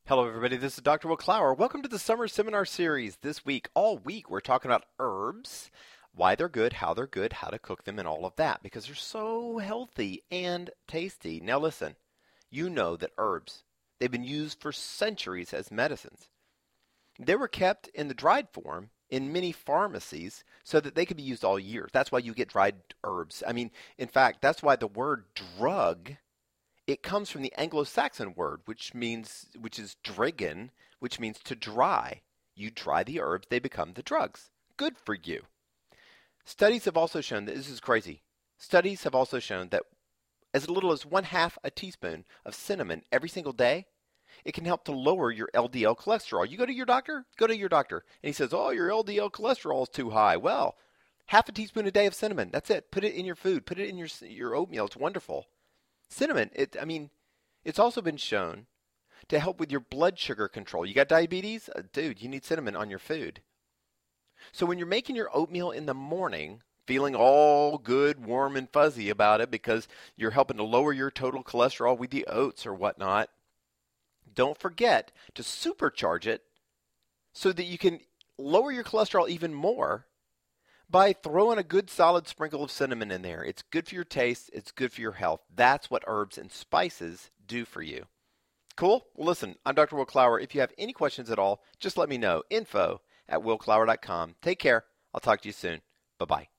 Hello, everybody. This is Dr. Will Clower. Welcome to the Summer Seminar Series. This week, all week, we're talking about herbs, why they're good, how to cook them, and all of that because they're so healthy and tasty. Now, listen, you know that herbs, they've been used for centuries as medicines. They were kept in the dried form in many pharmacies so that they could be used all year. That's why you get dried herbs. In fact, that's why the word drug it comes from the Anglo-Saxon word, which is drigen, which means to dry. You dry the herbs, they become the drugs. Good for you. Studies have also shown that this is crazy. Studies have also shown that as little as 1/2 a teaspoon of cinnamon every single day, it can help to lower your LDL cholesterol. You go to your doctor, and he says, "Oh, your LDL cholesterol is too high." Well, 1/2 a teaspoon a day of cinnamon. That's it. Put it in your food. Put it in your oatmeal. It's wonderful. Cinnamon, it's also been shown to help with your blood sugar control. You got diabetes? Dude, you need cinnamon on your food. So when you're making your oatmeal in the morning, feeling all good, warm, and fuzzy about it because you're helping to lower your total cholesterol with the oats or whatnot, don't forget to supercharge it so that you can lower your cholesterol even more by throwing a good solid sprinkle of cinnamon in there. It's good for your taste. It's good for your health. That's what herbs and spices do for you. Cool? Well, listen, I'm Dr. Will Clower. If you have any questions at all, just let me know. Info@willclower.com. Take care. I'll talk to you soon. Bye-bye.